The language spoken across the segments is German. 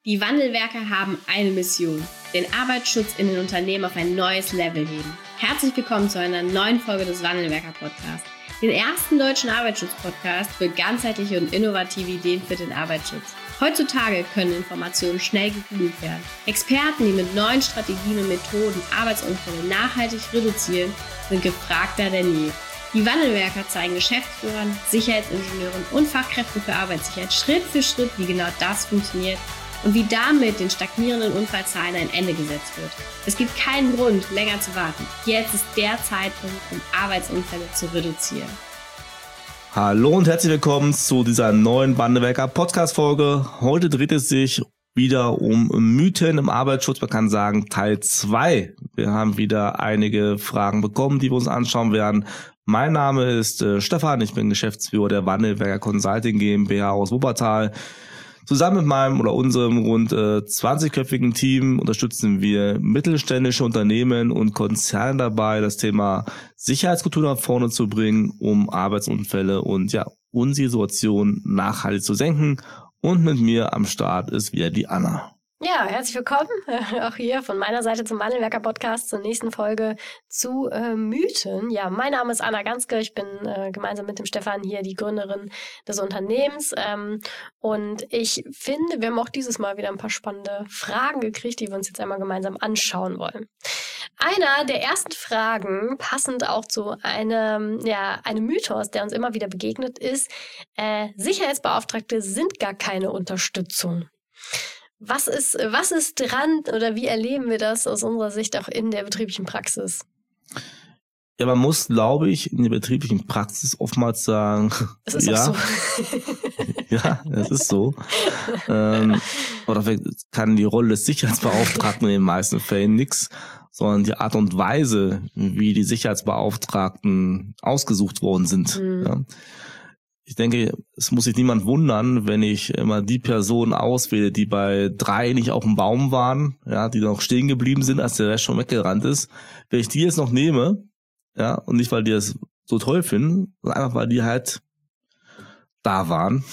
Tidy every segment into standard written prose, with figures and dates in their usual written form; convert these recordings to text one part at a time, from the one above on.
Die Wandelwerker haben eine Mission: den Arbeitsschutz in den Unternehmen auf ein neues Level heben. Herzlich willkommen zu einer neuen Folge des Wandelwerker-Podcasts, den ersten deutschen Arbeitsschutz-Podcast für ganzheitliche und innovative Ideen für den Arbeitsschutz. Heutzutage können Informationen schnell gegoogelt werden. Experten, die mit neuen Strategien und Methoden Arbeitsunfälle nachhaltig reduzieren, sind gefragter denn je. Die Wandelwerker zeigen Geschäftsführern, Sicherheitsingenieuren und Fachkräften für Arbeitssicherheit Schritt für Schritt, wie genau das funktioniert und wie damit den stagnierenden Unfallzahlen ein Ende gesetzt wird. Es gibt keinen Grund, länger zu warten. Jetzt ist der Zeitpunkt, um Arbeitsunfälle zu reduzieren. Hallo und herzlich willkommen zu dieser neuen Wandelwerker Podcast-Folge. Heute dreht es sich wieder um Mythen im Arbeitsschutz. Man kann sagen Teil 2. Wir haben wieder einige Fragen bekommen, die wir uns anschauen werden. Mein Name ist Stefan, ich bin Geschäftsführer der Wandelwerker Consulting GmbH aus Wuppertal. Zusammen mit meinem oder unserem rund 20-köpfigen Team unterstützen wir mittelständische Unternehmen und Konzerne dabei, das Thema Sicherheitskultur nach vorne zu bringen, um Arbeitsunfälle und unsere Situation nachhaltig zu senken. Und mit mir am Start ist wieder die Anna. Ja, herzlich willkommen auch hier von meiner Seite zum Wandelwerker-Podcast zur nächsten Folge zu Mythen. Ja, mein Name ist Anna Ganske, ich bin gemeinsam mit dem Stefan hier die Gründerin des Unternehmens und ich finde, wir haben auch dieses Mal wieder ein paar spannende Fragen gekriegt, die wir uns jetzt einmal gemeinsam anschauen wollen. Einer der ersten Fragen, passend auch zu einem Mythos, der uns immer wieder begegnet ist, Sicherheitsbeauftragte sind gar keine Unterstützung. Was ist dran oder wie erleben wir das aus unserer Sicht auch in der betrieblichen Praxis? Ja, man muss, glaube ich, in der betrieblichen Praxis oftmals sagen, es ist auch so. Ja, es ist so. Oder kann die Rolle des Sicherheitsbeauftragten in den meisten Fällen nichts, sondern die Art und Weise, wie die Sicherheitsbeauftragten ausgesucht worden sind. Mhm. Ja. Ich denke, es muss sich niemand wundern, wenn ich immer die Personen auswähle, die bei 3 nicht auf dem Baum waren, ja, die noch stehen geblieben sind, als der Rest schon weggerannt ist. Wenn ich die jetzt noch nehme, ja, und nicht, weil die das so toll finden, sondern einfach, weil die halt da waren.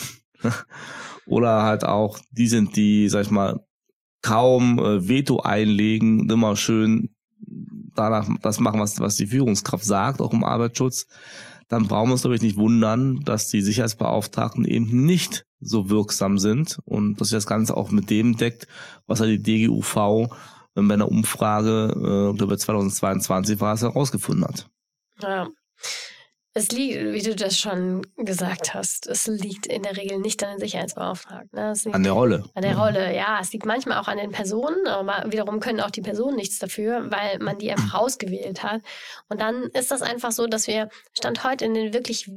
Oder halt auch die sind, die, sag ich mal, kaum Veto einlegen und immer schön danach das machen, was die Führungskraft sagt, auch im Arbeitsschutz. Dann brauchen wir uns, glaube ich, nicht wundern, dass die Sicherheitsbeauftragten eben nicht so wirksam sind und dass sich das Ganze auch mit dem deckt, was ja die DGUV bei einer Umfrage über 2022 war, es herausgefunden hat. Ja. Es liegt, wie du das schon gesagt hast, es liegt in der Regel nicht an den Sicherheitsbeauftragten. Ne? Es liegt an der Rolle. An der Rolle, ja. Es liegt manchmal auch an den Personen, aber wiederum können auch die Personen nichts dafür, weil man die einfach ausgewählt hat. Und dann ist das einfach so, dass wir Stand heute in den wirklich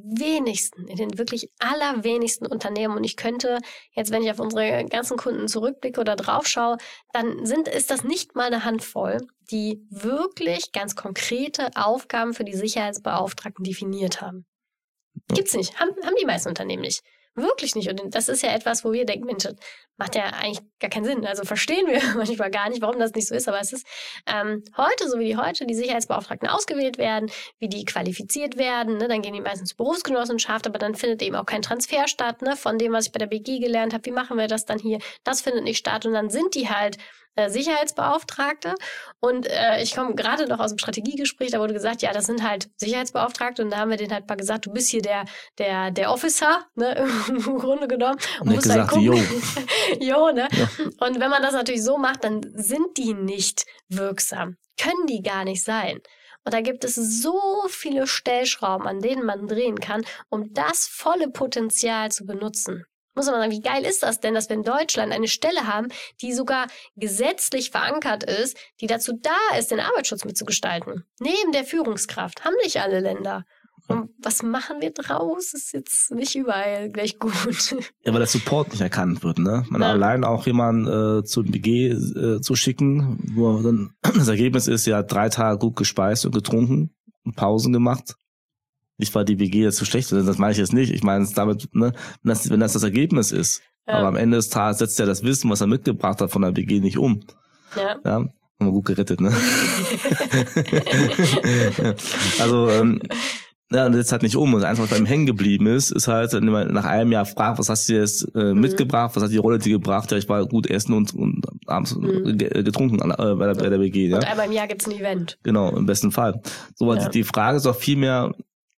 allerwenigsten Unternehmen, und ich könnte jetzt, wenn ich auf unsere ganzen Kunden zurückblicke oder draufschaue, dann ist das nicht mal eine Handvoll, die wirklich ganz konkrete Aufgaben für die Sicherheitsbeauftragten definiert haben. Gibt's nicht. Haben die meisten Unternehmen nicht. Wirklich nicht. Und das ist ja etwas, wo wir denken, Mensch, das macht ja eigentlich gar keinen Sinn. Also verstehen wir manchmal gar nicht, warum das nicht so ist. Aber es ist heute, so wie die Sicherheitsbeauftragten ausgewählt werden, wie die qualifiziert werden. Ne? Dann gehen die meistens Berufsgenossenschaft, aber dann findet eben auch kein Transfer statt, ne? Von dem, was ich bei der BG gelernt habe. Wie machen wir das dann hier? Das findet nicht statt. Und dann sind die halt Sicherheitsbeauftragte. Und ich komme gerade noch aus dem Strategiegespräch, da wurde gesagt, ja, das sind halt Sicherheitsbeauftragte. Und da haben wir denen halt mal gesagt, du bist hier der Officer, ne, im Grunde genommen. Und musst gesagt, halt jo, ne? Ja. Und wenn man das natürlich so macht, dann sind die nicht wirksam. Können die gar nicht sein. Und da gibt es so viele Stellschrauben, an denen man drehen kann, um das volle Potenzial zu benutzen. Muss man sagen, wie geil ist das denn, dass wir in Deutschland eine Stelle haben, die sogar gesetzlich verankert ist, die dazu da ist, den Arbeitsschutz mitzugestalten. Neben der Führungskraft. Haben nicht alle Länder. Und was machen wir draus? Ist jetzt nicht überall gleich gut. Ja, weil der Support nicht erkannt wird, ne? Man allein auch jemanden zum BG zu schicken, wo dann das Ergebnis ist, ja 3 Tage gut gespeist und getrunken und Pausen gemacht. Nicht, weil die WG jetzt so schlecht ist, das meine ich jetzt nicht. Ich meine es damit, ne, wenn das Ergebnis ist. Ja. Aber am Ende des Tages setzt ja das Wissen, was er mitgebracht hat von der WG, nicht um. Ja. Haben wir gut gerettet, ne? Also Ja, und jetzt halt nicht um. Und eins, was beim hängen geblieben ist halt, wenn man nach einem Jahr fragt, was hast du jetzt mitgebracht, was hat die Rolle dir gebracht? Ja, ich war gut essen und abends getrunken bei der WG. Ja? Und einmal im Jahr gibt's ein Event. Genau, im besten Fall. So, die Frage ist auch viel mehr,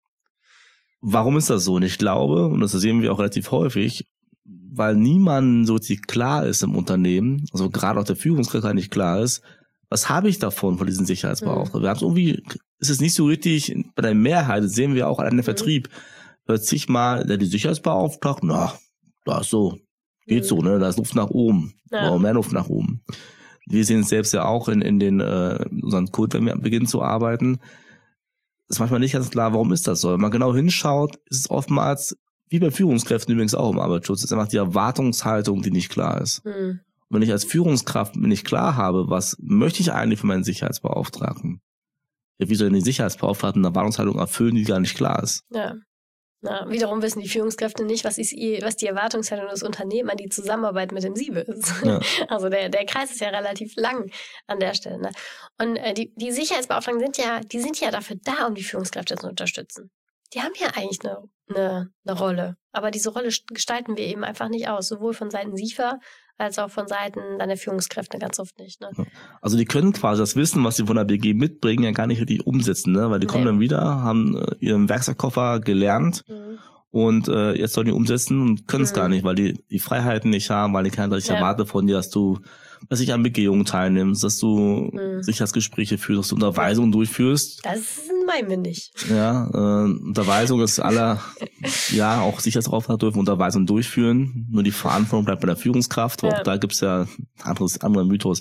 warum ist das so? Und ich glaube, und das sehen wir auch relativ häufig, weil niemand so richtig klar ist im Unternehmen, also gerade auch der Führungskraft nicht klar ist, was habe ich davon von diesen Sicherheitsbeauftragten? Wir haben es irgendwie, ist es nicht so richtig, bei der Mehrheit, das sehen wir auch an der Vertrieb, hört sich mal die Sicherheitsbeauftragten, da ist so, geht so, ne, da ist Luft nach oben, mehr Luft nach oben. Wir sehen es selbst ja auch in den unseren Code, wenn wir beginnen zu arbeiten, ist manchmal nicht ganz klar, warum ist das so. Wenn man genau hinschaut, ist es oftmals, wie bei Führungskräften übrigens auch im Arbeitsschutz, ist einfach die Erwartungshaltung, die nicht klar ist. Wenn ich als Führungskraft nicht klar habe, was möchte ich eigentlich für meinen Sicherheitsbeauftragten? Ja, wie soll denn die Sicherheitsbeauftragten eine Erwartungshaltung erfüllen, die gar nicht klar ist? Ja. Na, wiederum wissen die Führungskräfte nicht, was die Erwartungshaltung des Unternehmens an die Zusammenarbeit mit dem Siebe ist. Ja. Also der Kreis ist ja relativ lang an der Stelle. Ne? Und die Sicherheitsbeauftragten sind ja dafür da, um die Führungskräfte zu unterstützen. Die haben ja eigentlich eine Rolle. Aber diese Rolle gestalten wir eben einfach nicht aus. Sowohl von Seiten SIFA als auch von Seiten dann der Führungskräfte ganz oft nicht. Ne? Also die können quasi das Wissen, was sie von der BG mitbringen, ja gar nicht richtig umsetzen, ne? Weil die kommen dann wieder, haben ihren Werkzeugkoffer gelernt und jetzt sollen die umsetzen und können es gar nicht, weil die Freiheiten nicht haben, weil die keiner sich erwartet von dir, dass du an Begehungen teilnimmst, dass du Sicherheitsgespräche führst, dass du Unterweisungen durchführst. Das meinen wir nicht. Ja, Unterweisung ist auch Sicherheitsauftragten dürfen Unterweisungen durchführen. Nur die Verantwortung bleibt bei der Führungskraft. Auch da gibt's ja andere Mythos.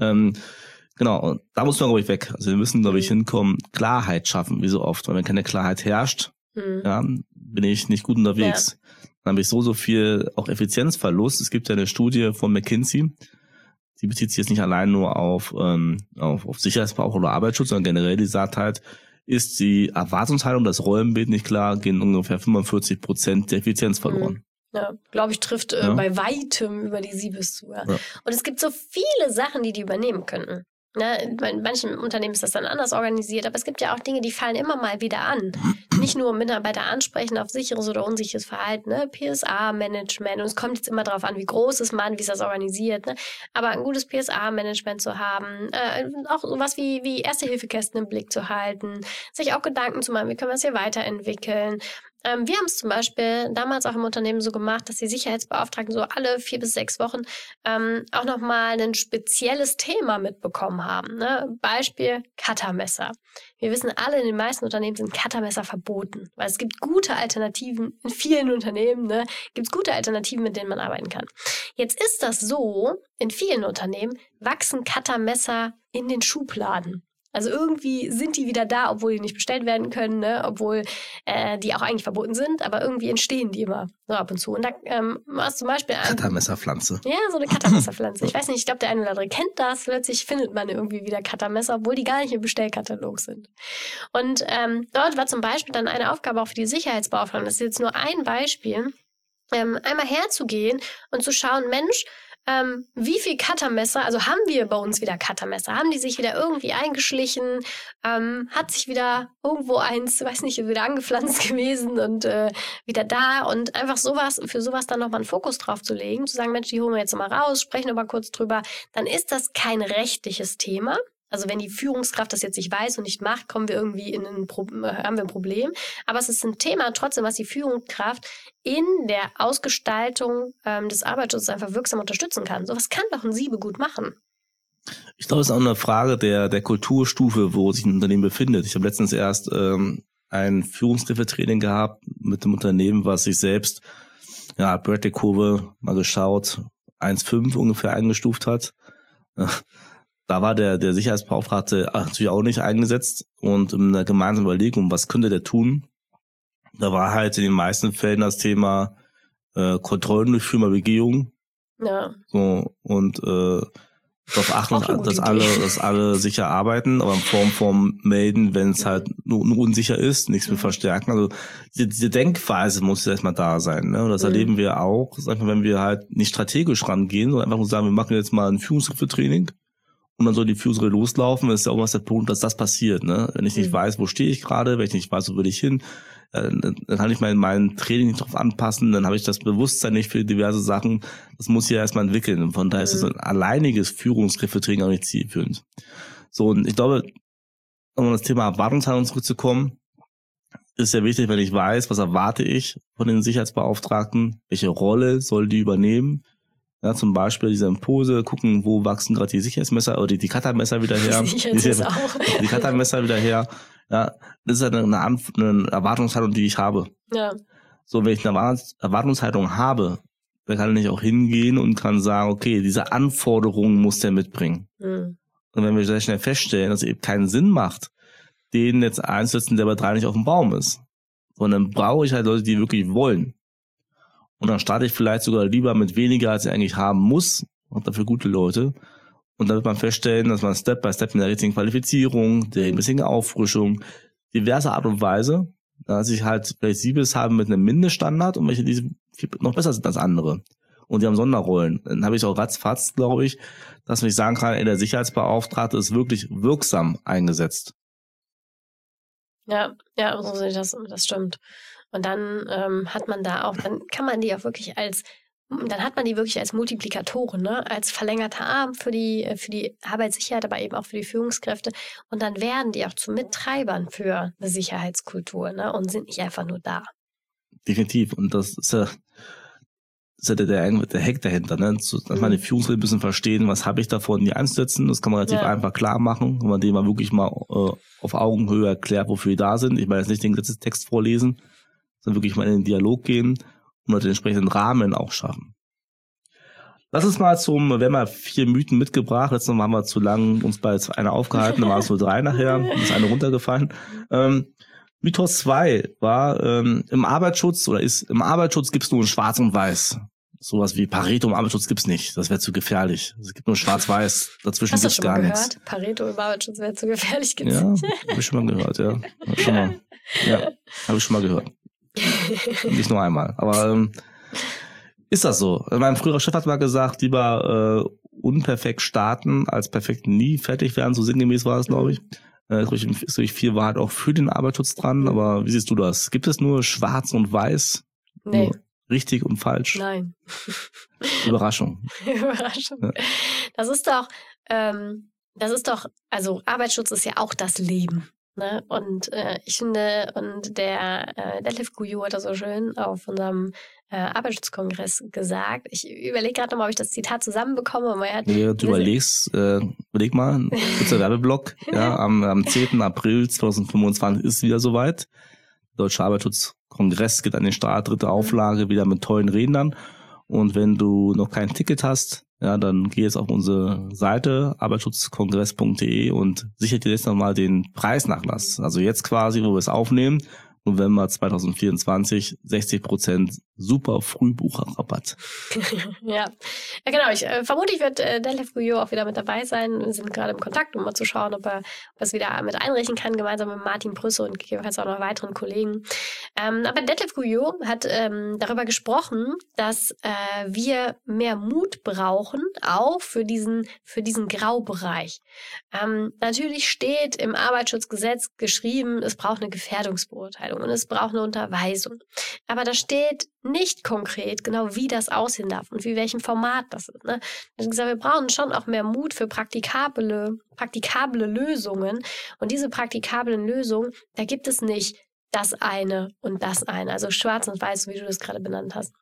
Genau, da muss man, glaube ich, weg. Also wir müssen, glaube ich, hinkommen, Klarheit schaffen, wie so oft. Weil wenn keine Klarheit herrscht, bin ich nicht gut unterwegs. Dann habe ich so viel auch Effizienzverlust. Es gibt ja eine Studie von McKinsey, die bezieht sich jetzt nicht allein nur auf Sicherheitsbeauftragten oder Arbeitsschutz, sondern generell, die sagt halt, ist die Erwartungshaltung, das Rollenbild nicht klar, gehen ungefähr 45% der Effizienz verloren. Ja, glaube ich, trifft bei weitem über die Siebes zu. Ja. Ja. Und es gibt so viele Sachen, die übernehmen könnten. Ne, in manchen Unternehmen ist das dann anders organisiert, aber es gibt ja auch Dinge, die fallen immer mal wieder an. Nicht nur Mitarbeiter ansprechen auf sicheres oder unsicheres Verhalten, ne? PSA-Management, und es kommt jetzt immer darauf an, wie groß ist man, wie ist das organisiert, ne? Aber ein gutes PSA-Management zu haben, auch sowas wie Erste-Hilfe-Kästen im Blick zu halten, sich auch Gedanken zu machen, wie können wir es hier weiterentwickeln. Wir haben es zum Beispiel damals auch im Unternehmen so gemacht, dass die Sicherheitsbeauftragten so alle 4 bis 6 Wochen auch nochmal ein spezielles Thema mitbekommen haben. Ne? Beispiel Cuttermesser. Wir wissen alle, in den meisten Unternehmen sind Cuttermesser verboten, weil es gibt gute Alternativen in vielen Unternehmen, ne? Gibt es gute Alternativen, mit denen man arbeiten kann. Jetzt ist das so, in vielen Unternehmen wachsen Cuttermesser in den Schubladen. Also irgendwie sind die wieder da, obwohl die nicht bestellt werden können, ne? Obwohl die auch eigentlich verboten sind, aber irgendwie entstehen die immer so ab und zu. Und da hast zum Beispiel Cuttermesserpflanze. Ja, so eine Cuttermesserpflanze. Ich weiß nicht, ich glaube, der eine oder andere kennt das. Plötzlich findet man irgendwie wieder Cuttermesser, obwohl die gar nicht im Bestellkatalog sind. Und dort war zum Beispiel dann eine Aufgabe auch für die Sicherheitsbeauftragten. Das ist jetzt nur ein Beispiel. Einmal herzugehen und zu schauen, Mensch, wie viel Cuttermesser, also haben wir bei uns wieder Cuttermesser? Haben die sich wieder irgendwie eingeschlichen? Hat sich wieder irgendwo eins, weiß nicht, wieder angepflanzt gewesen und wieder da? Und einfach für sowas dann nochmal einen Fokus drauf zu legen, zu sagen, Mensch, die holen wir jetzt nochmal raus, sprechen nochmal kurz drüber. Dann ist das kein rechtliches Thema. Also wenn die Führungskraft das jetzt nicht weiß und nicht macht, haben wir ein Problem. Aber es ist ein Thema trotzdem, was die Führungskraft in der Ausgestaltung des Arbeitsschutzes einfach wirksam unterstützen kann. Sowas kann doch ein Siebe gut machen. Ich glaube, es ist auch eine Frage der Kulturstufe, wo sich ein Unternehmen befindet. Ich habe letztens erst ein Führungskräftetraining gehabt mit einem Unternehmen, was sich selbst, Bradley-Kurve mal geschaut, 1,5 ungefähr eingestuft hat. Da war der Sicherheitsbeauftragte natürlich auch nicht eingesetzt und in der gemeinsamen Überlegung, was könnte der tun? Da war halt in den meisten Fällen das Thema Kontrollen durchführen bei Begehungen. Ja. So, und darauf achten, dass alle sicher arbeiten, aber in Form vom Melden, wenn es halt nur unsicher ist, nichts mehr verstärken. Also diese Denkweise muss erstmal da sein. Ne? Und das erleben wir auch, sag ich mal, wenn wir halt nicht strategisch rangehen, sondern einfach nur sagen, wir machen jetzt mal ein Führungskräftetraining. und dann soll die Führungsrolle loslaufen, ist ja auch was der Punkt, dass das passiert, ne? Wenn ich nicht weiß, wo stehe ich gerade, wenn ich nicht weiß, wo will ich hin, dann kann ich mein Training nicht drauf anpassen, dann habe ich das Bewusstsein nicht für diverse Sachen. Das muss ich ja erstmal entwickeln. Und von daher ist es ein alleiniges Führungskräftetraining auch nicht zielführend. So, und ich glaube, um auf das Thema Erwartungshaltung zurückzukommen, ist ja wichtig, wenn ich weiß, was erwarte ich von den Sicherheitsbeauftragten, welche Rolle soll die übernehmen. Ja, zum Beispiel diese Impulse, gucken, wo wachsen gerade die Sicherheitsmesser oder die Cuttermesser wieder her. Die Cuttermesser wieder her. Ja, das ist halt eine Erwartungshaltung, die ich habe. Ja. So, wenn ich eine Erwartungshaltung habe, dann kann ich auch hingehen und kann sagen, okay, diese Anforderungen muss der mitbringen. Und wenn wir sehr schnell feststellen, dass es eben keinen Sinn macht, den jetzt einzusetzen, der bei 3 nicht auf dem Baum ist, sondern brauche ich halt Leute, die wirklich wollen. Und dann starte ich vielleicht sogar lieber mit weniger, als ich eigentlich haben muss, und dafür gute Leute. Und dann wird man feststellen, dass man Step by Step mit der richtigen Qualifizierung, der richtigen Auffrischung, diverse Art und Weise, dass ich halt Flexibles habe mit einem Mindeststandard und welche die noch besser sind als andere. Und die haben Sonderrollen. Dann habe ich auch ratzfatz, glaube ich, dass ich sagen kann, der Sicherheitsbeauftragte ist wirklich wirksam eingesetzt. Ja, so sehe ich das stimmt. Und dann hat man da auch, dann kann man die auch wirklich dann hat man die wirklich als Multiplikatoren, ne? Als verlängerter Arm für die Arbeitssicherheit, aber eben auch für die Führungskräfte. Und dann werden die auch zu Mittreibern für eine Sicherheitskultur, ne? Und sind nicht einfach nur da. Definitiv. Und das ist ja der Hack dahinter, ne? Dass man die Führungsrolle ein bisschen verstehen, was habe ich davon, die einzusetzen. Das kann man relativ einfach klar machen, wenn man dem mal wirklich mal auf Augenhöhe erklärt, wofür die da sind. Ich meine jetzt nicht den Gesetzestext vorlesen, sondern wirklich mal in den Dialog gehen und den entsprechenden Rahmen auch schaffen. Lass uns mal wir haben mal 4 Mythen mitgebracht. Letztes Mal haben wir zu lang uns bei einer aufgehalten, dann waren es nur 3 nachher, ist eine runtergefallen. Mythos 2 war, im Arbeitsschutz gibt es nur in Schwarz und Weiß. Sowas wie Pareto im Arbeitsschutz gibt's nicht. Das wäre zu gefährlich. Es gibt nur Schwarz-Weiß. Dazwischen gibt's gar nichts. Hast du schon mal gehört? Pareto im Arbeitsschutz wäre zu gefährlich. Gibt's ja, habe ich schon mal gehört, ja. Habe ich schon mal gehört. Nicht nur einmal. Aber ist das so? Mein früherer Chef hat mal gesagt, lieber unperfekt starten, als perfekt nie fertig werden. So sinngemäß war es, glaube ich. Ist durch viel Wahrheit auch für den Arbeitsschutz dran. Aber wie siehst du das? Gibt es nur Schwarz und Weiß? Nee. Nur richtig und falsch? Nein. Überraschung. Ja. Das ist doch, also Arbeitsschutz ist ja auch das Leben. Ne? Und ich finde, und der Detlef Gouillot hat das so schön auf unserem Arbeitsschutzkongress gesagt. Ich überlege gerade nochmal, ob ich das Zitat zusammenbekomme. Du überleg mal, kurzer Werbeblock. Ja, am 10. April 2025 ist es wieder soweit. Deutscher Arbeitsschutzkongress geht an den Start, 3. Auflage, wieder mit tollen Rednern. Und wenn du noch kein Ticket hast, ja, dann geh jetzt auf unsere Seite arbeitsschutzkongress.de und sichert dir jetzt nochmal den Preisnachlass. Also jetzt quasi, wo wir es aufnehmen, November 2024, 60% super Frühbucherrabatt. Ja, genau. Ich vermute, wird Detlef Gouillot auch wieder mit dabei sein. Wir sind gerade im Kontakt, um mal zu schauen, ob er es wieder mit einrichten kann, gemeinsam mit Martin Brüsse und gegebenenfalls auch noch weiteren Kollegen. Aber Detlef Gouillot hat darüber gesprochen, dass wir mehr Mut brauchen, auch für diesen Graubereich. Natürlich steht im Arbeitsschutzgesetz geschrieben, es braucht eine Gefährdungsbeurteilung und es braucht eine Unterweisung. Aber da steht nicht konkret genau, wie das aussehen darf und wie welchem Format das ist. Ne? Ich habe gesagt, wir brauchen schon auch mehr Mut für praktikable Lösungen. Und diese praktikablen Lösungen, da gibt es nicht das eine und das eine. Also schwarz und weiß, wie du das gerade benannt hast.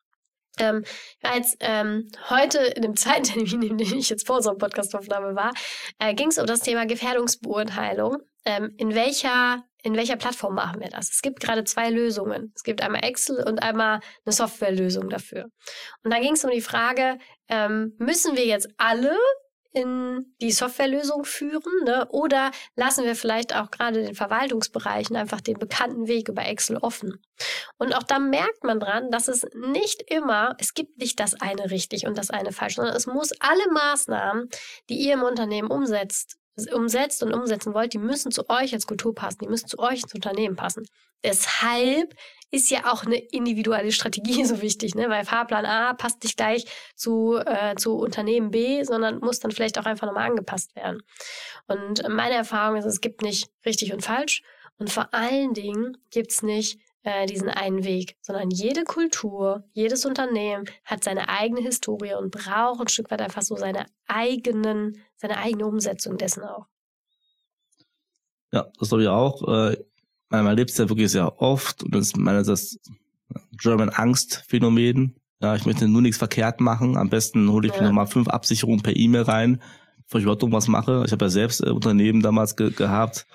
Heute in dem Zeittermin, in dem ich jetzt vor unserer Podcastaufnahme war, ging es um das Thema Gefährdungsbeurteilung. In welcher Plattform machen wir das? Es gibt gerade 2 Lösungen. Es gibt einmal Excel und einmal eine Softwarelösung dafür. Und da ging es um die Frage, müssen wir jetzt alle in die Softwarelösung führen, ne? Oder lassen wir vielleicht auch gerade den Verwaltungsbereichen einfach den bekannten Weg über Excel offen? Und auch da merkt man dran, dass es gibt nicht das eine richtig und das eine falsch, sondern es muss alle Maßnahmen, die ihr im Unternehmen umsetzt, umsetzt und umsetzen wollt, die müssen zu euch als Kultur passen, die müssen zu euch ins Unternehmen passen. Deshalb ist ja auch eine individuelle Strategie so wichtig, ne? Weil Fahrplan A passt nicht gleich zu Unternehmen B, sondern muss dann vielleicht auch einfach nochmal angepasst werden. Und meine Erfahrung ist, es gibt nicht richtig und falsch und vor allen Dingen gibt es nicht diesen einen Weg, sondern jede Kultur, jedes Unternehmen hat seine eigene Historie und braucht ein Stück weit einfach so seine eigene Umsetzung dessen auch. Ja, das glaube ich auch. Man erlebt es ja wirklich sehr oft und das German Angst-Phänomen. Ja, ich möchte nur nichts verkehrt machen. Am besten hole ich mir nochmal 5 Absicherungen per E-Mail rein, bevor ich überhaupt irgendwas mache. Ich habe ja selbst Unternehmen damals gehabt,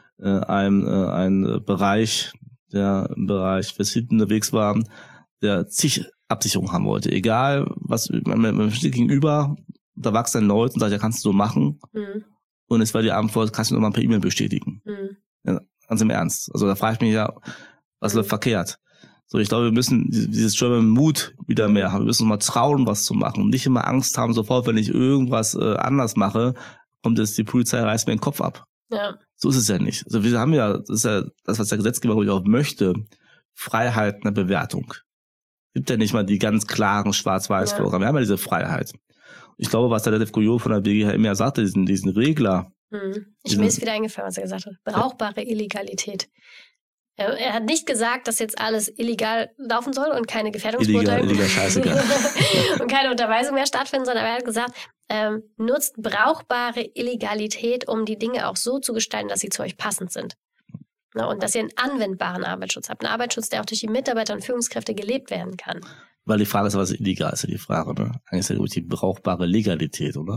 ein Bereich, der im Bereich Facility unterwegs war, der zig Absicherungen haben wollte. Egal, was man steht gegenüber, da wachsen Leute und sagt, ja, kannst du so machen. Mhm. Und es war die Antwort, kannst du nochmal per E-Mail bestätigen. Mhm. Ja, ganz im Ernst. Also da frage ich mich ja, was läuft verkehrt? So, ich glaube, wir müssen dieses German Mut wieder mehr haben. Wir müssen uns mal trauen, was zu machen. Und nicht immer Angst haben, sofort, wenn ich irgendwas anders mache, kommt es, die Polizei reißt mir den Kopf ab. Ja. So ist es ja nicht. Also wir haben ja, das ist ja das, was der Gesetzgeber ruhig auch möchte, Freiheit in der Bewertung. Gibt ja nicht mal die ganz klaren Schwarz-Weiß-Vorgaben. Wir haben ja diese Freiheit. Ich glaube, was der Detlef Gouillot von der BGH ja sagte, diesen Regler. Mir ist wieder eingefallen, was er gesagt hat. Brauchbare Illegalität. Er hat nicht gesagt, dass jetzt alles illegal laufen soll und keine Gefährdungsbeurteilung illegal scheißegal. und keine Unterweisung mehr stattfinden, sondern er hat gesagt, nutzt brauchbare Illegalität, um die Dinge auch so zu gestalten, dass sie zu euch passend sind. Und dass ihr einen anwendbaren Arbeitsschutz habt. Einen Arbeitsschutz, der auch durch die Mitarbeiter und Führungskräfte gelebt werden kann. Weil die Frage ist, was illegal ist, ja die Frage, ne? Eigentlich ist ja die brauchbare Legalität, oder?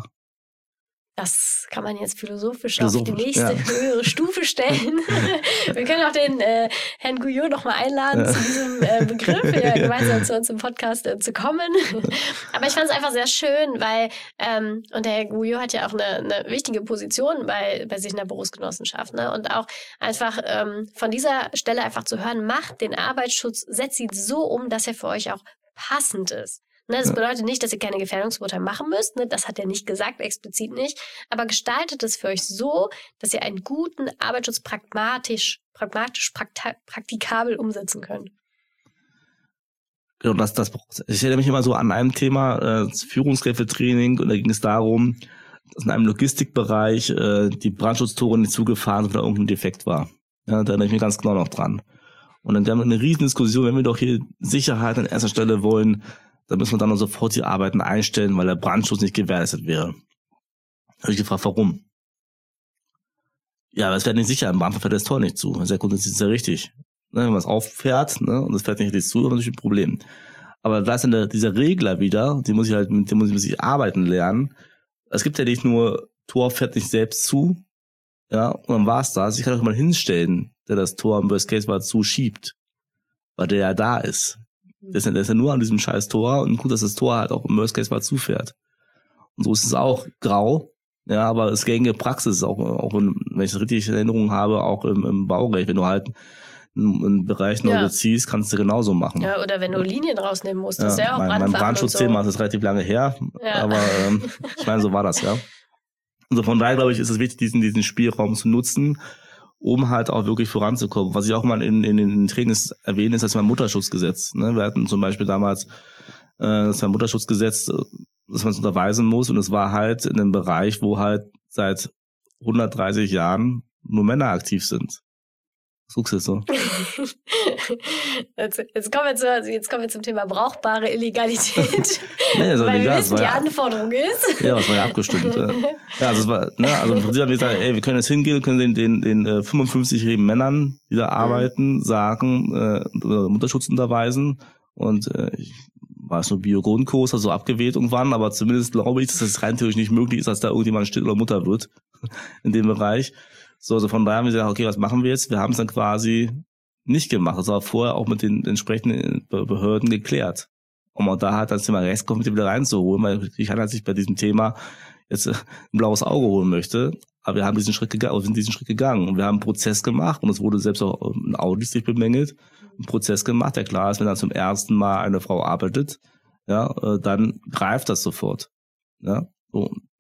Das kann man jetzt philosophisch auf die nächste höhere Stufe stellen. Wir können auch den Herrn Gouillot noch mal einladen, zu diesem Begriff gemeinsam zu uns im Podcast zu kommen. Aber ich fand es einfach sehr schön, weil und der Herr Gouillot hat ja auch eine wichtige Position bei sich in der Berufsgenossenschaft. Ne? Und auch einfach von dieser Stelle einfach zu hören, macht den Arbeitsschutz, setzt ihn so um, dass er für euch auch passend ist. Ne, das bedeutet nicht, dass ihr keine Gefährdungsbeurteilung machen müsst. Ne? Das hat er nicht gesagt, explizit nicht. Aber gestaltet es für euch so, dass ihr einen guten Arbeitsschutz pragmatisch praktikabel umsetzen könnt. Genau, ich erinnere mich immer so an einem Thema, das Führungskräftetraining, und da ging es darum, dass in einem Logistikbereich die Brandschutztore nicht zugefahren sind, weil da irgendein Defekt war. Ja, da erinnere ich mich ganz genau noch dran. Und dann haben wir eine riesen Diskussion, wenn wir doch hier Sicherheit an erster Stelle wollen, dann müssen wir dann sofort die Arbeiten einstellen, weil der Brandschutz nicht gewährleistet wäre. Da habe ich gefragt, warum? Ja, aber es fährt nicht sicher, im Brandfall fährt das Tor nicht zu. Das ist ja grundsätzlich sehr richtig. Ne, wenn man es auffährt, ne, und es fährt nicht richtig zu, dann ist natürlich ein Problem. Aber da ist dann dieser Regler wieder, mit dem muss ich arbeiten lernen. Es gibt ja nicht nur, Tor fährt nicht selbst zu, ja, und dann war's das. Ich kann auch mal hinstellen, der das Tor im Worst Case mal zuschiebt, weil der ja da ist. Der ist ja nur an diesem scheiß Tor und gut, dass das Tor halt auch im Worst Case mal zufährt. Und so ist es auch grau, ja, aber es gängige Praxis, auch wenn ich das richtig in Erinnerung habe, auch im Baurecht, wenn du halt einen Bereich nur beziehst, kannst du genauso machen. Ja, oder wenn du Linien rausnehmen musst, das ist ja auch Mein Brandschutzthema ist relativ lange her, aber ich meine, so war das, ja. Also von daher, glaube ich, ist es wichtig, diesen Spielraum zu nutzen, um halt auch wirklich voranzukommen. Was ich auch mal in den Trainings erwähne, ist das Mutterschutzgesetz. Ne? Wir hatten zum Beispiel damals das Mutterschutzgesetz, dass man es unterweisen muss, und es war halt in einem Bereich, wo halt seit 130 Jahren nur Männer aktiv sind. Was guckst du jetzt so? Jetzt kommen wir zum Thema brauchbare Illegalität. Nee, das weil wir wissen, die Anforderung ist. Ja, das war ja abgestimmt. Ja, also es war, ne, also im Prinzip haben wir gesagt, wir können jetzt hingehen, können den 55-jährigen Männern, die da arbeiten, sagen, Mutterschutz unterweisen. Und ich war es nur Bio-Grundkurs, also abgewählt irgendwann, aber zumindest glaube ich, dass das rein theoretisch nicht möglich ist, dass da irgendjemand Still oder Mutter wird in dem Bereich. So, also von daher haben wir gesagt, okay, was machen wir jetzt? Wir haben es dann quasi nicht gemacht. Das war vorher auch mit den entsprechenden Behörden geklärt. Um auch da halt das Thema Rechtskonformität wieder reinzuholen, weil ich halt sich bei diesem Thema jetzt ein blaues Auge holen möchte. Aber wir haben sind diesen Schritt gegangen. Und wir haben einen Prozess gemacht, und es wurde selbst auch in Audits sich bemängelt, einen Prozess gemacht, der klar ist, wenn dann zum ersten Mal eine Frau arbeitet, ja, dann greift das sofort. Ja, so.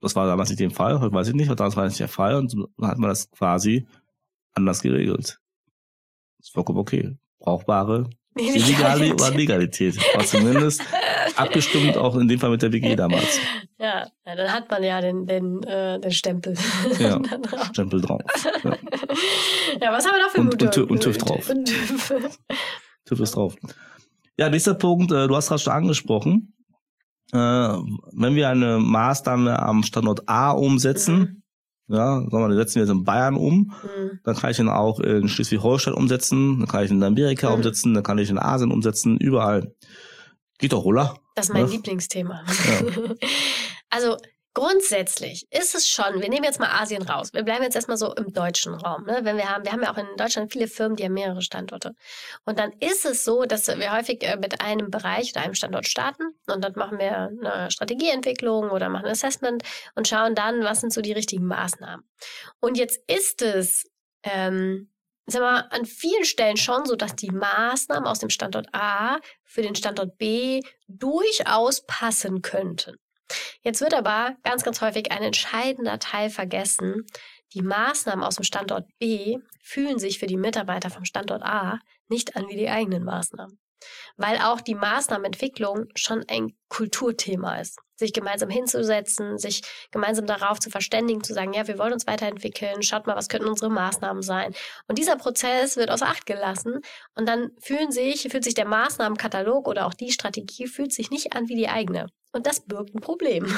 Das war damals nicht der Fall, heute weiß ich nicht, aber damals war nicht der Fall und dann hat man das quasi anders geregelt. Das ist vollkommen okay. Brauchbare Illegalität oder Legalität. War zumindest abgestimmt, auch in dem Fall mit der WG damals. Ja, dann hat man ja den Stempel. Ja, Stempel drauf. Ja, was haben wir noch für gute? Und TÜV drauf. TÜV ist drauf. Ja, nächster Punkt, du hast gerade schon angesprochen. Wenn wir eine Maßnahme am Standort A umsetzen, ja, sagen wir, setzen wir jetzt in Bayern um, dann kann ich ihn auch in Schleswig-Holstein umsetzen, dann kann ich ihn in Amerika umsetzen, dann kann ich ihn in Asien umsetzen, überall. Geht doch, oder? Das ist mein Lieblingsthema. Ja. Also grundsätzlich ist es schon, wir nehmen jetzt mal Asien raus, wir bleiben jetzt erstmal so im deutschen Raum. Ne? Wir haben ja auch in Deutschland viele Firmen, die haben mehrere Standorte. Und dann ist es so, dass wir häufig mit einem Bereich oder einem Standort starten und dann machen wir eine Strategieentwicklung oder machen ein Assessment und schauen dann, was sind so die richtigen Maßnahmen. Und jetzt ist es an vielen Stellen schon so, dass die Maßnahmen aus dem Standort A für den Standort B durchaus passen könnten. Jetzt wird aber ganz, ganz häufig ein entscheidender Teil vergessen. Die Maßnahmen aus dem Standort B fühlen sich für die Mitarbeiter vom Standort A nicht an wie die eigenen Maßnahmen. Weil auch die Maßnahmenentwicklung schon ein Kulturthema ist. Sich gemeinsam hinzusetzen, sich gemeinsam darauf zu verständigen, zu sagen, ja, wir wollen uns weiterentwickeln, schaut mal, was könnten unsere Maßnahmen sein. Und dieser Prozess wird außer Acht gelassen und dann fühlt sich der Maßnahmenkatalog oder auch die Strategie fühlt sich nicht an wie die eigene. Und das birgt ein Problem,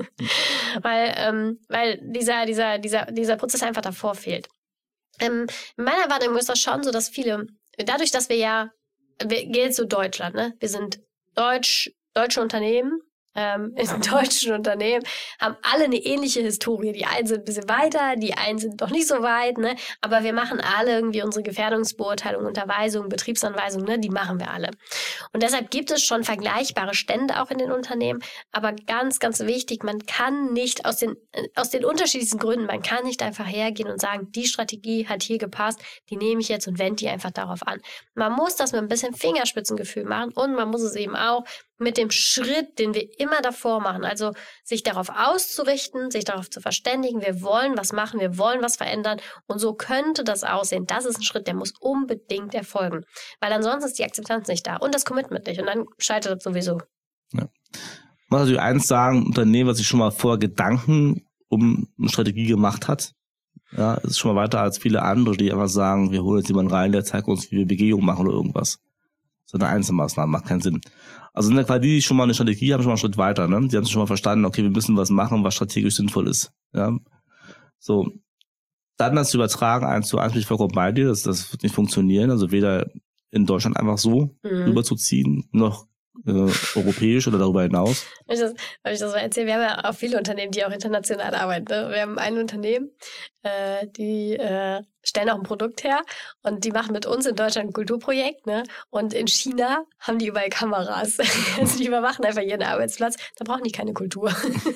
weil dieser Prozess einfach davor fehlt. In meiner Wahrnehmung ist das schon so, dass viele, dadurch, dass wir gehen zu Deutschland, ne? Wir sind deutsche Unternehmen, in deutschen Unternehmen haben alle eine ähnliche Historie. Die einen sind ein bisschen weiter, die einen sind doch nicht so weit, ne? Aber wir machen alle irgendwie unsere Gefährdungsbeurteilung, Unterweisung, Betriebsanweisung, ne? Die machen wir alle. Und deshalb gibt es schon vergleichbare Stände auch in den Unternehmen. Aber ganz, ganz wichtig, man kann nicht aus den unterschiedlichsten Gründen, man kann nicht einfach hergehen und sagen, die Strategie hat hier gepasst, die nehme ich jetzt und wende die einfach darauf an. Man muss das mit ein bisschen Fingerspitzengefühl machen und man muss es eben auch mit dem Schritt, den wir immer davor machen, also sich darauf auszurichten, sich darauf zu verständigen, wir wollen was machen, wir wollen was verändern und so könnte das aussehen. Das ist ein Schritt, der muss unbedingt erfolgen, weil ansonsten ist die Akzeptanz nicht da und das Commitment nicht und dann scheitert das sowieso. Ja. Ich muss natürlich eins sagen, Unternehmen, was sich schon mal vorher Gedanken um eine Strategie gemacht hat, ja, ist schon mal weiter als viele andere, die einfach sagen, wir holen jetzt jemanden rein, der zeigt uns, wie wir Begehung machen oder irgendwas. So eine Einzelmaßnahme macht keinen Sinn. Also in der Qualität, die schon mal eine Strategie haben, schon mal einen Schritt weiter, ne? Die haben schon mal verstanden, okay, wir müssen was machen, was strategisch sinnvoll ist, ja. So. Dann das zu übertragen, 1:1 bin ich vollkommen bei dir, das wird nicht funktionieren, also weder in Deutschland einfach so rüberzuziehen, noch europäisch oder darüber hinaus. Darf ich das mal erzählen? Wir haben ja auch viele Unternehmen, die auch international arbeiten. Ne? Wir haben ein Unternehmen, die stellen auch ein Produkt her und die machen mit uns in Deutschland ein Kulturprojekt. Ne? Und in China haben die überall Kameras. Also die überwachen einfach jeden Arbeitsplatz. Da brauchen die keine Kultur.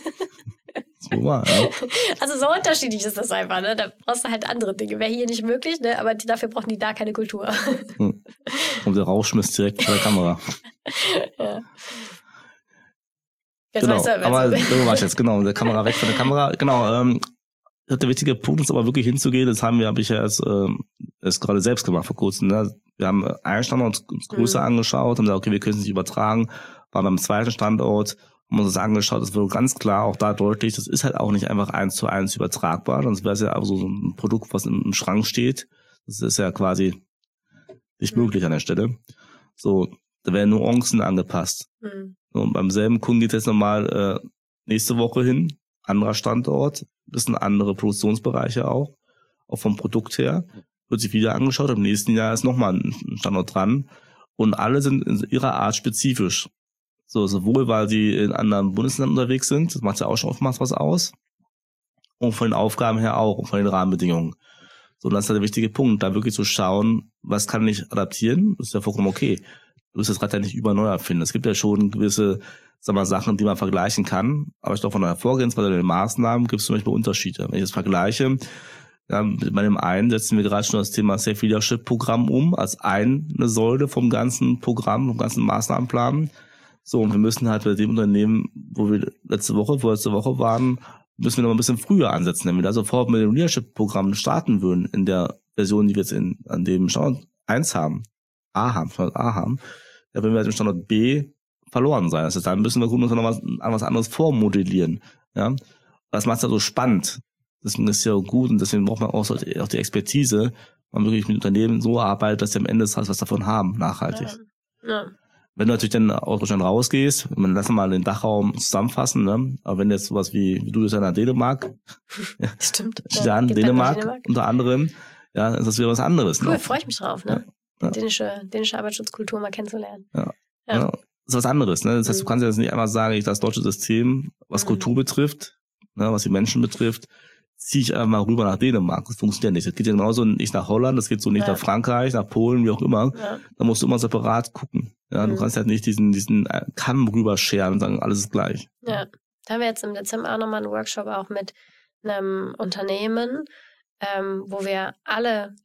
So war, ja. Also so unterschiedlich ist das einfach. Ne? Da brauchst du halt andere Dinge. Wäre hier nicht möglich, ne? Aber dafür brauchen die da keine Kultur. Und der Rauchschmiss direkt vor der Kamera. Ja. Jetzt genau, aber so war ich jetzt, genau, der Kamera weg von der Kamera. Genau, der wichtige Punkt ist aber wirklich hinzugehen, das habe ich ja erst gerade selbst gemacht vor kurzem. Ne? Wir haben einen Standort uns größer angeschaut, haben gesagt, okay, wir können es nicht übertragen, waren beim zweiten Standort, haben uns das angeschaut, das wird ganz klar auch da deutlich, das ist halt auch nicht einfach 1:1 übertragbar, sonst wäre es ja auch so ein Produkt, was im Schrank steht. Das ist ja quasi nicht möglich an der Stelle. So, da werden Nuancen angepasst. So, und beim selben Kunden geht es jetzt nochmal nächste Woche hin, anderer Standort, bisschen andere Produktionsbereiche auch vom Produkt her, wird sich wieder angeschaut, im nächsten Jahr ist nochmal ein Standort dran und alle sind in ihrer Art spezifisch. So, sowohl weil sie in anderen Bundesländern unterwegs sind, das macht ja auch schon oftmals was aus, und von den Aufgaben her auch und von den Rahmenbedingungen. So, und das ist halt der wichtige Punkt, da wirklich zu schauen, was kann ich adaptieren, das ist ja vollkommen okay. Du wirst das Rad ja nicht über neu erfinden. Es gibt ja schon gewisse, Sachen, die man vergleichen kann, aber ich glaube, von der Vorgehensweise oder den Maßnahmen gibt es zum Beispiel Unterschiede. Wenn ich das vergleiche, ja, bei dem einen setzen wir gerade schon das Thema Safe Leadership Programm um, als eine Säule vom ganzen Programm, vom ganzen Maßnahmenplan. So, und wir müssen halt bei dem Unternehmen, wo wir vorletzte Woche waren, müssen wir noch ein bisschen früher ansetzen. Wenn wir da sofort mit dem Leadership-Programm starten würden, in der Version, die wir jetzt an dem Standort 1 haben, Standort A haben, dann würden wir halt im Standort B verloren sein. Das heißt, da müssen wir gucken, dass wir noch was anderes vormodellieren. Ja? Das macht es ja so spannend. Deswegen ist es ja gut und deswegen braucht man auch die Expertise, man wirklich mit Unternehmen so arbeitet, dass sie am Ende des Tages was davon haben, nachhaltig. Ja. Wenn du natürlich dann aus Deutschland rausgehst, lass mal den Dachraum zusammenfassen, ne? Aber wenn jetzt sowas wie du bist ja nach Dänemark, Stimmt. Ja, Dänemark unter anderem, ja, ist das wieder was anderes. Cool, ne? freue ich mich drauf, ne? Ja. Dänische Arbeitsschutzkultur mal kennenzulernen. Ja. Das ist was anderes, ne? Das heißt, du kannst ja jetzt nicht einfach sagen, das deutsche System, was Kultur betrifft, ne, was die Menschen betrifft, ziehe ich einfach mal rüber nach Dänemark. Das funktioniert nicht. Das geht ja genauso nicht nach Holland, das geht so nicht nach Frankreich, nach Polen, wie auch immer. Ja. Da musst du immer separat gucken. Ja, du kannst halt nicht diesen Kamm rüberscheren und sagen, alles ist gleich. Ja, da haben wir jetzt im Dezember auch nochmal einen Workshop auch mit einem Unternehmen, wo wir alle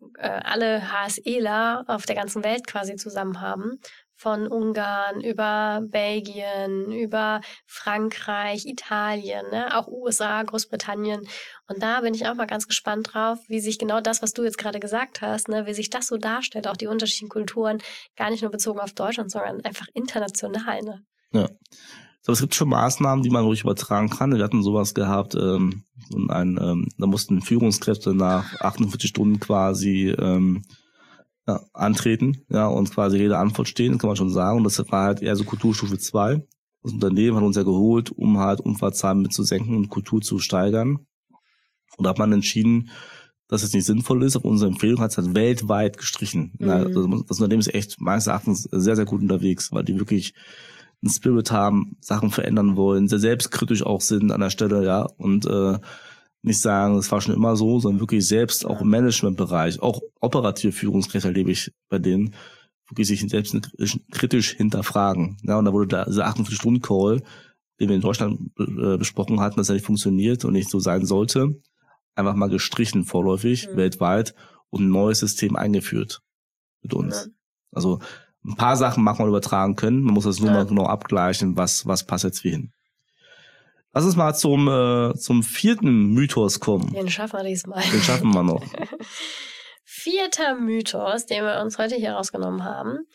HSEler auf der ganzen Welt quasi zusammen haben. Von Ungarn über Belgien, über Frankreich, Italien, ne? Auch USA, Großbritannien. Und da bin ich auch mal ganz gespannt drauf, wie sich genau das, was du jetzt gerade gesagt hast, ne, wie sich das so darstellt, auch die unterschiedlichen Kulturen, gar nicht nur bezogen auf Deutschland, sondern einfach international. Ne? Ja. So, es gibt schon Maßnahmen, die man ruhig übertragen kann. Wir hatten sowas gehabt, da mussten Führungskräfte nach 48 Stunden quasi antreten, ja, und quasi Rede Antwort stehen, kann man schon sagen. Und das war halt eher so Kulturstufe 2. Das Unternehmen hat uns ja geholt, um halt Unfallzahlen mitzusenken und Kultur zu steigern. Und da hat man entschieden, dass es nicht sinnvoll ist. Auf unsere Empfehlung hat es halt weltweit gestrichen. Mhm. Also das Unternehmen ist echt meines Erachtens sehr, sehr gut unterwegs, weil die wirklich einen Spirit haben, Sachen verändern wollen, sehr selbstkritisch auch sind an der Stelle, ja, und nicht sagen, das war schon immer so, sondern wirklich selbst auch im Managementbereich, auch operative Führungskräfte erlebe ich bei denen, wirklich sich selbst kritisch hinterfragen. Ja, und da wurde dieser 48-Stunden-Call, den wir in Deutschland besprochen hatten, dass er nicht funktioniert und nicht so sein sollte, einfach mal gestrichen vorläufig, weltweit, und ein neues System eingeführt mit uns. Also ein paar Sachen mag man übertragen können, man muss das nur mal genau abgleichen, was passt jetzt wie hin. Lass uns mal zum 4. Mythos kommen. Den schaffen wir diesmal. Den schaffen wir noch. 4. Mythos, den wir uns heute hier rausgenommen haben.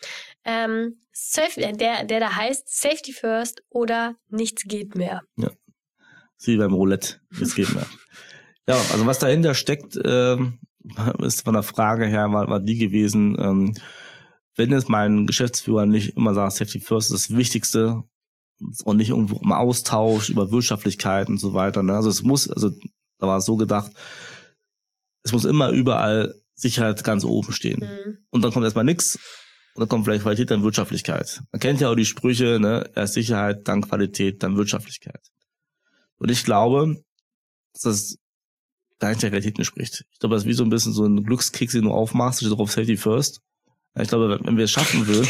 Der da heißt Safety First oder nichts geht mehr. Ja. Wie beim Roulette, nichts geht mehr. Ja, also was dahinter steckt, ist von der Frage her, war die gewesen, wenn jetzt mein Geschäftsführer nicht immer sagt, Safety First ist das Wichtigste, und nicht irgendwo im Austausch über Wirtschaftlichkeit und so weiter. Ne? Also da war es so gedacht, es muss immer überall Sicherheit ganz oben stehen. Und dann kommt erstmal nichts und dann kommt vielleicht Qualität, dann Wirtschaftlichkeit. Man kennt ja auch die Sprüche, ne? Erst Sicherheit, dann Qualität, dann Wirtschaftlichkeit. Und ich glaube, dass das gar nicht der Qualität entspricht. Ich glaube, das ist wie so ein bisschen so ein Glückskeks, den du aufmachst, steht drauf Safety First. Ich glaube, wenn wir es schaffen würden.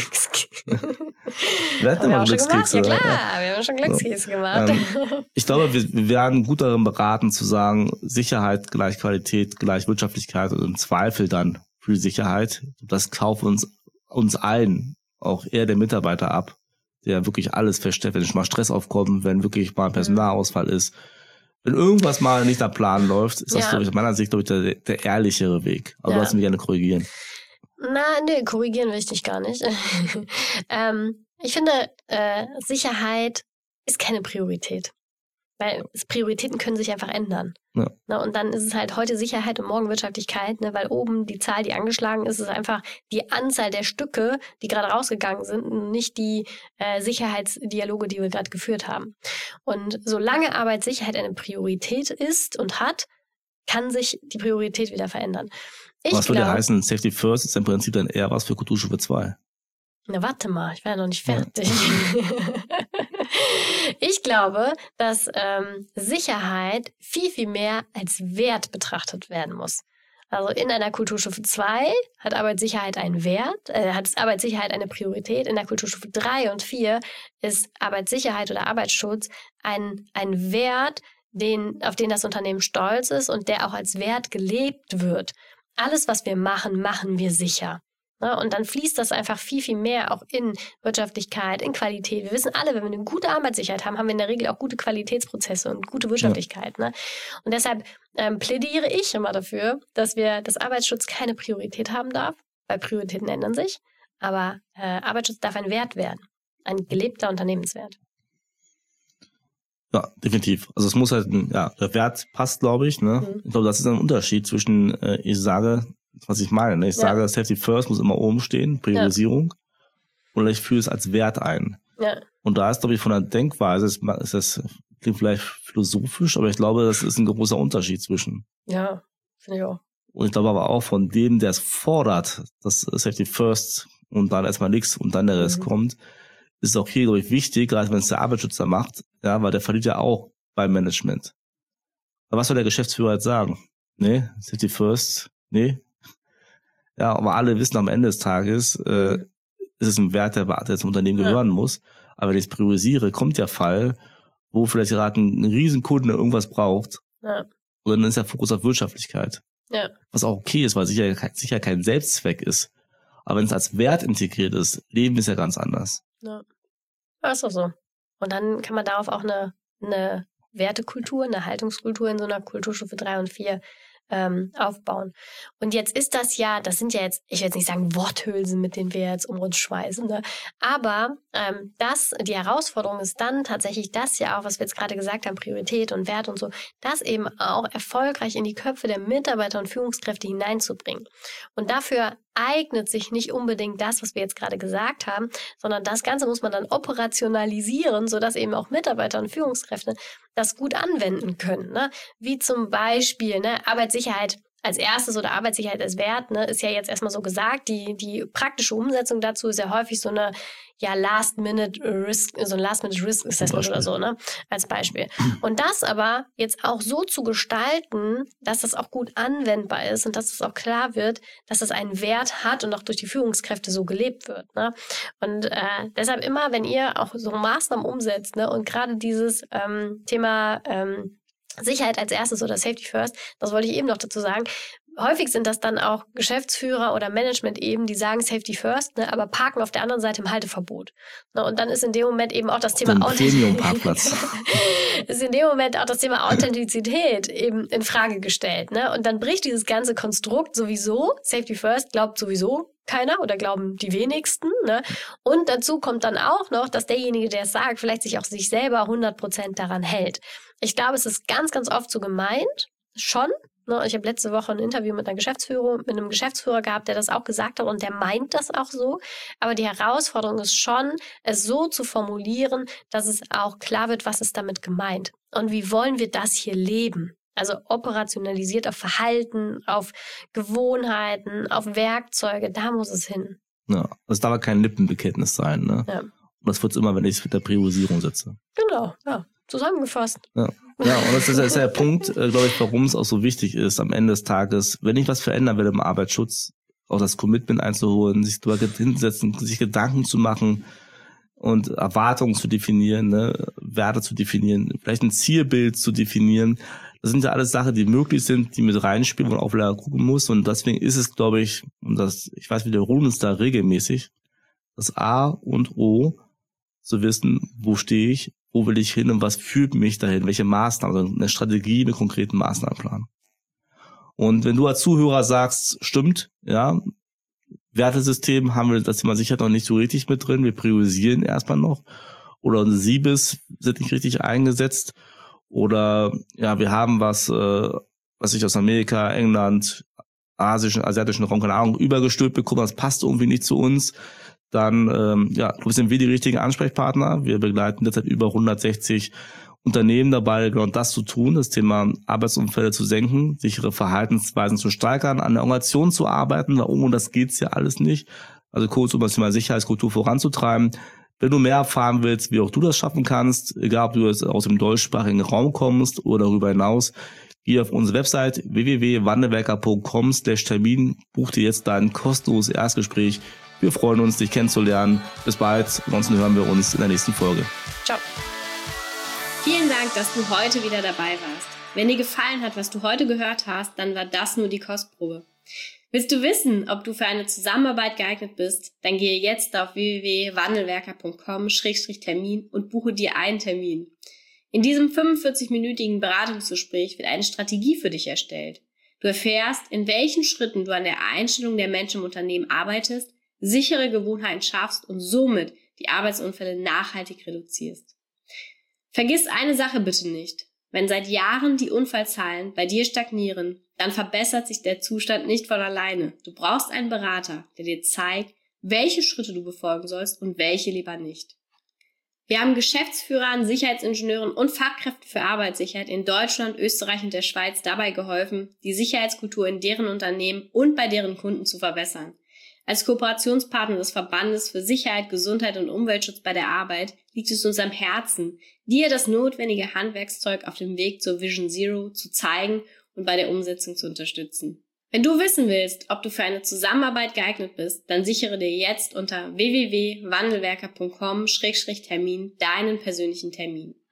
Wir hatten immer Glückskekse. Ja klar, wir haben schon Glückskekse gemacht. Ich glaube, wir wären gut darin beraten zu sagen, Sicherheit gleich Qualität gleich Wirtschaftlichkeit und im Zweifel dann für die Sicherheit. Das kaufen uns allen, auch eher der Mitarbeiter ab, der wirklich alles feststellt, wenn schon mal Stress aufkommt, wenn wirklich mal ein Personalausfall ist. Wenn irgendwas mal nicht nach Plan läuft, ist das, glaube ich, aus meiner Sicht, der ehrlichere Weg. Aber du hast mich gerne korrigieren. Nee, korrigieren will ich dich gar nicht. Ich finde, Sicherheit ist keine Priorität. Weil Prioritäten können sich einfach ändern. Ja. Ne, und dann ist es halt heute Sicherheit und morgen Wirtschaftlichkeit, ne, weil oben die Zahl, die angeschlagen ist, ist einfach die Anzahl der Stücke, die gerade rausgegangen sind, und nicht die Sicherheitsdialoge, die wir gerade geführt haben. Und solange Arbeitssicherheit eine Priorität ist und hat, kann sich die Priorität wieder verändern. Was würde heißen, Safety First ist im Prinzip dann eher was für Kulturstufe 2? Na, warte mal, ich war ja noch nicht fertig. Ja. Ich glaube, dass Sicherheit viel, viel mehr als Wert betrachtet werden muss. Also in einer Kulturstufe 2 hat Arbeitssicherheit einen Wert, hat Arbeitssicherheit eine Priorität. In der Kulturstufe 3 und 4 ist Arbeitssicherheit oder Arbeitsschutz ein Wert, auf den das Unternehmen stolz ist und der auch als Wert gelebt wird. Alles, was wir machen, machen wir sicher. Ne? Und dann fließt das einfach viel, viel mehr auch in Wirtschaftlichkeit, in Qualität. Wir wissen alle, wenn wir eine gute Arbeitssicherheit haben, haben wir in der Regel auch gute Qualitätsprozesse und gute Wirtschaftlichkeit. Ne? Und deshalb plädiere ich immer dafür, dass Arbeitsschutz keine Priorität haben darf, weil Prioritäten ändern sich. Aber Arbeitsschutz darf ein Wert werden, ein gelebter Unternehmenswert. Ja, definitiv. Also es muss halt, der Wert passt, glaube ich. Ne? Ich glaube, das ist ein Unterschied zwischen, ich sage, was ich meine. Ne? Ich sage, Safety First muss immer oben stehen, Priorisierung. Oder ich führe es als Wert ein. Ja. Und da ist, glaube ich, von der Denkweise, das klingt vielleicht philosophisch, aber ich glaube, das ist ein großer Unterschied zwischen. Ja, finde ich auch. Und ich glaube aber auch von dem, der es fordert, dass Safety First und dann erstmal nichts und dann der Rest kommt, ist auch hier, glaube ich, wichtig, gerade wenn es der Arbeitsschützer macht, ja, weil der verliert ja auch beim Management. Aber was soll der Geschäftsführer jetzt sagen? Nee, Safety First, nee. Ja, aber alle wissen am Ende des Tages, ist es ein Wert, der zum Unternehmen gehören muss. Aber wenn ich es priorisiere, kommt der Fall, wo vielleicht gerade ein Riesenkunde irgendwas braucht. Ja. Und dann ist der Fokus auf Wirtschaftlichkeit. Ja. Was auch okay ist, weil sicher kein Selbstzweck ist. Aber wenn es als Wert integriert ist, Leben ist ja ganz anders. Ja, das ist auch so. Und dann kann man darauf auch eine Wertekultur, eine Haltungskultur in so einer Kulturstufe 3 und 4 aufbauen. Und jetzt ist das sind ja jetzt, ich will jetzt nicht sagen Worthülsen, mit denen wir jetzt um uns schmeißen, ne? Aber die Herausforderung ist dann tatsächlich das ja auch, was wir jetzt gerade gesagt haben, Priorität und Wert und so, das eben auch erfolgreich in die Köpfe der Mitarbeiter und Führungskräfte hineinzubringen. Und dafür eignet sich nicht unbedingt das, was wir jetzt gerade gesagt haben, sondern das Ganze muss man dann operationalisieren, sodass eben auch Mitarbeiter und Führungskräfte das gut anwenden können. Ne? Wie zum Beispiel Arbeitssicherheit als erstes oder Arbeitssicherheit als Wert, ne, ist ja jetzt erstmal so gesagt. Die praktische Umsetzung dazu ist ja häufig so eine Last-Minute-Risk-Assessment oder so, ne, als Beispiel. Und das aber jetzt auch so zu gestalten, dass das auch gut anwendbar ist und dass es auch klar wird, dass das einen Wert hat und auch durch die Führungskräfte so gelebt wird. Ne? Und deshalb immer, wenn ihr auch so Maßnahmen umsetzt, ne, und gerade dieses Thema Sicherheit als erstes oder Safety First, das wollte ich eben noch dazu sagen. Häufig sind das dann auch Geschäftsführer oder Management eben, die sagen Safety First, ne, aber parken auf der anderen Seite im Halteverbot. Ne, und dann ist in dem Moment eben auch das Thema ist in dem Moment auch das Thema Authentizität eben in Frage gestellt. Ne? Und dann bricht dieses ganze Konstrukt sowieso, Safety First glaubt sowieso keiner oder glauben die wenigsten. Ne? Und dazu kommt dann auch noch, dass derjenige, der es sagt, vielleicht sich auch sich selber 100% daran hält. Ich glaube, es ist ganz, ganz oft so gemeint, schon. Ne? Ich habe letzte Woche ein Interview mit einem Geschäftsführer gehabt, der das auch gesagt hat und der meint das auch so. Aber die Herausforderung ist schon, es so zu formulieren, dass es auch klar wird, was ist damit gemeint. Und wie wollen wir das hier leben? Also operationalisiert auf Verhalten, auf Gewohnheiten, auf Werkzeuge, da muss es hin. Ja, das darf aber kein Lippenbekenntnis sein. Ne? Ja. Und das wird es immer, wenn ich es mit der Priorisierung setze. Genau, ja, zusammengefasst. Ja, und das ist der Punkt, glaube ich, warum es auch so wichtig ist, am Ende des Tages, wenn ich was verändern will im Arbeitsschutz, auch das Commitment einzuholen, sich darüber hinsetzen, sich Gedanken zu machen und Erwartungen zu definieren, ne, Werte zu definieren, vielleicht ein Zielbild zu definieren. Das sind ja alles Sachen, die möglich sind, die mit reinspielen, wo man auch wieder gucken muss. Und deswegen ist es, glaube ich, ich weiß, wir wiederholen uns da regelmäßig, das A und O, zu wissen, wo stehe ich, wo will ich hin und was führt mich dahin, welche Maßnahmen, also eine Strategie, einen konkreten Maßnahmenplan. Und wenn du als Zuhörer sagst, stimmt, ja, Wertesystem haben wir das Thema Sicherheit noch nicht so richtig mit drin, wir priorisieren erstmal noch, oder unsere Siebes sind nicht richtig eingesetzt, oder ja, wir haben was ich aus Amerika, England, asiatischen Raum, keine Ahnung, übergestülpt bekommen, das passt irgendwie nicht zu uns, dann sind wir die richtigen Ansprechpartner. Wir begleiten derzeit über 160 Unternehmen dabei, genau das zu tun, das Thema Arbeitsumfälle zu senken, sichere Verhaltensweisen zu steigern, an der Organisation zu arbeiten, weil ohne das geht's ja alles nicht. Also kurz, um das Thema Sicherheitskultur voranzutreiben. Wenn du mehr erfahren willst, wie auch du das schaffen kannst, egal ob du jetzt aus dem deutschsprachigen Raum kommst oder darüber hinaus, geh auf unsere Website www.wandelwerker.com/Termin, buch dir jetzt dein kostenloses Erstgespräch. Wir freuen uns, dich kennenzulernen. Bis bald. Ansonsten hören wir uns in der nächsten Folge. Ciao. Vielen Dank, dass du heute wieder dabei warst. Wenn dir gefallen hat, was du heute gehört hast, dann war das nur die Kostprobe. Willst du wissen, ob du für eine Zusammenarbeit geeignet bist? Dann gehe jetzt auf www.wandelwerker.com/Termin und buche dir einen Termin. In diesem 45-minütigen Beratungsgespräch wird eine Strategie für dich erstellt. Du erfährst, in welchen Schritten du an der Einstellung der Menschen im Unternehmen arbeitest, sichere Gewohnheiten schaffst und somit die Arbeitsunfälle nachhaltig reduzierst. Vergiss eine Sache bitte nicht. Wenn seit Jahren die Unfallzahlen bei dir stagnieren, dann verbessert sich der Zustand nicht von alleine. Du brauchst einen Berater, der dir zeigt, welche Schritte du befolgen sollst und welche lieber nicht. Wir haben Geschäftsführern, Sicherheitsingenieuren und Fachkräften für Arbeitssicherheit in Deutschland, Österreich und der Schweiz dabei geholfen, die Sicherheitskultur in deren Unternehmen und bei deren Kunden zu verbessern. Als Kooperationspartner des Verbandes für Sicherheit, Gesundheit und Umweltschutz bei der Arbeit liegt es uns am Herzen, dir das notwendige Handwerkszeug auf dem Weg zur Vision Zero zu zeigen und bei der Umsetzung zu unterstützen. Wenn du wissen willst, ob du für eine Zusammenarbeit geeignet bist, dann sichere dir jetzt unter www.wandelwerker.com/Termin deinen persönlichen Termin.